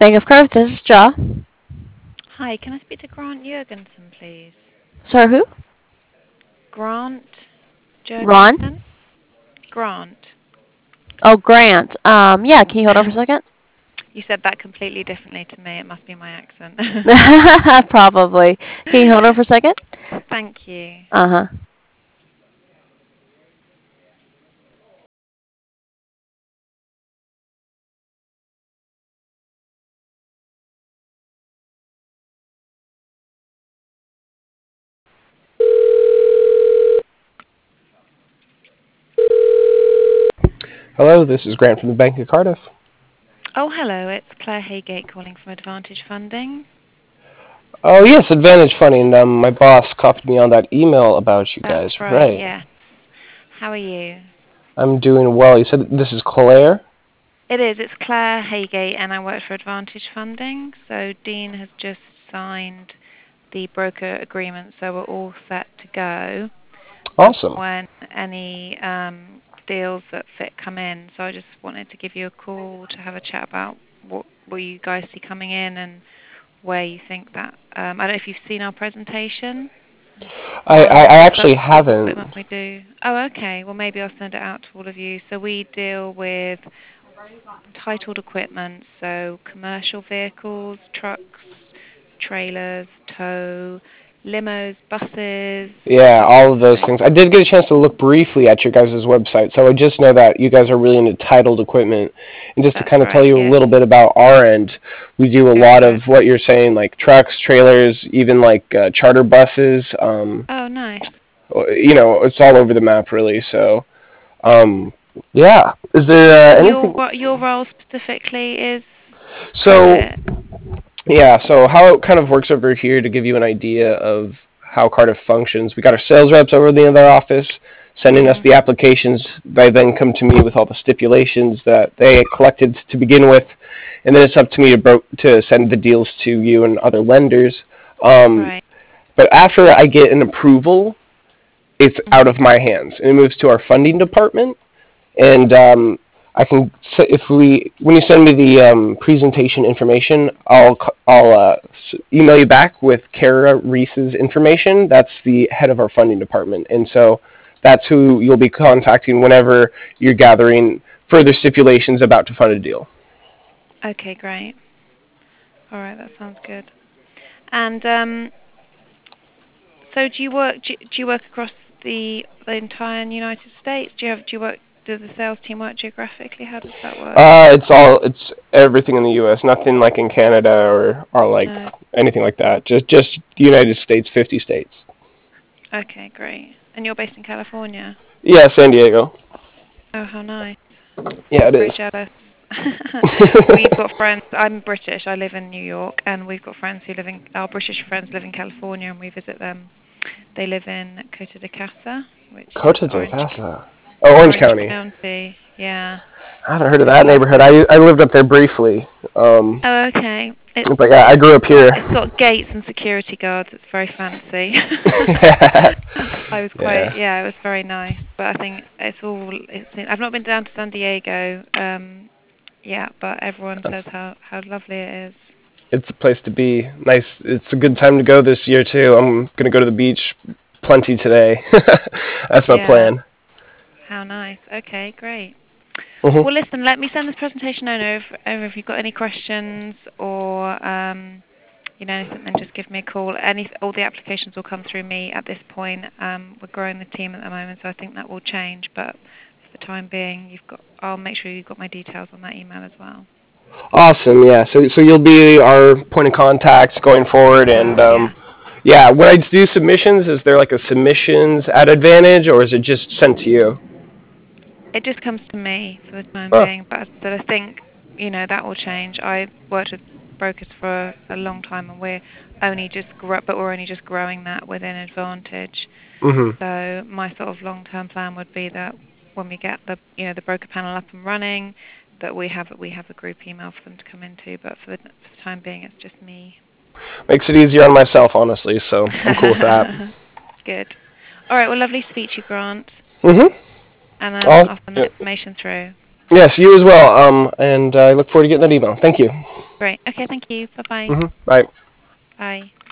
Bank of Cardiff, this is Ja. Hi, can I speak to Grant Jurgensen, please? Sorry, who? Grant Ron? Jurgensen? Grant. Oh, Grant. Yeah, can you hold on for a second? You said that completely differently to me. It must be my accent. Probably. Can you hold on for a second? Thank you. Uh-huh. Hello, this is Grant from the Bank of Cardiff. Oh, hello. It's Claire Haygate calling from Advantage Funding. Oh yes, Advantage Funding. My boss copied me on that email about you That's guys. right, Right. yes. How are you? I'm doing well. You said this is Claire? It is. It's Claire Haygate, and I work for Advantage Funding. So Dean has just signed the broker agreement, so we're all set to go as Awesome. when any deals that fit come in. So I just wanted to give you a call to have a chat about what you guys see coming in and where you think that. I don't know if you've seen our presentation I on actually the type of haven't. equipment we do. Oh, okay. Well, maybe I'll send it out to all of you. So we deal with titled equipment, so commercial vehicles, trucks, trailers, tow, limos, buses. Yeah, all of those Like, things. I did get a chance to look briefly at your guys' website, so I just know that you guys are really into titled equipment. And just to that's kind of tell right. you a Yeah. little bit about our end, we do a Go lot for of it. what you're saying, like trucks, trailers, even like charter buses. Oh, nice. It's all over the map, really. So, um, yeah. Is there And anything? your role specifically is what is So, it? yeah. So how it kind of works over here to give you an idea of how Cardiff functions. We got our sales reps over in the other office sending us Mhm. the applications. They then come to me with all the stipulations that they collected to begin with, and then it's up to me to send the deals to you and other lenders. Um, Right. but after I get an approval, it's out Mhm. of my hands and it moves to our funding department. And I can if we when you send me the presentation information, I'll email you back with Kara Reese's information. That's the head of our funding department, and so that's who you'll be contacting whenever you're gathering further stipulations about to fund a deal. Okay, great. All right, that sounds good. And so do you work across the entire United States? Does the sales team work geographically? How does that work? It's everything in the U.S. Nothing like in Canada or like No. anything like that. Just the United States, 50 states. Okay, great. And you're based in California? Yeah, San Diego. Oh, how nice. Yeah, it is. Very jealous. We've got friends. I'm British. I live in New York, and we've got friends who live in. Our British friends live in California, and we visit them. They live in Costa de Casa, which is Costa de Orange Casa. Oh, Orange Orange County. County. Yeah, I haven't heard of it's that neighborhood. lovely. I lived up there briefly. Oh, okay. It's It's like I grew up here. it's got gates and security guards. It's very fancy. Yeah. I was quite, Yeah. yeah, it was very nice. But I think I've not been down to San Diego. Yeah, but everyone says how lovely it is. It's a place to be. Nice. It's a good time to go this year too. I'm gonna go to the beach plenty today. That's my Yeah, plan. how nice. Okay, great. Mhm. Well, listen, let me send this presentation over if you've got any questions or anything, then just give me a call. All the applications will come through me at this point. We're growing the team at the moment, so I think that will change. But for the time being, I'll make sure you've got my details on that email as well. Awesome. Yeah. So you'll be our point of contact going forward, I and will, yeah. yeah. When I do submissions, is there like a submissions at advantage, or is it just sent to you? It just comes to me for the time Oh. being, but I think that will change. I worked with brokers for a long time, and we're only just growing that within Advantage. Mhm. So my sort of long-term plan would be that when we get the broker panel up and running, that we have a group email for them to come into. But for the time being, it's just me. Makes it easier on myself, honestly. So I'm cool with that. Good. All right. Well, lovely to speak to you, Grant, Mhm. and All, I'll send that information through. yes, you as well. And I look forward to getting that email. Thank you. Great. Okay, thank you. Bye-bye. Bye. Bye.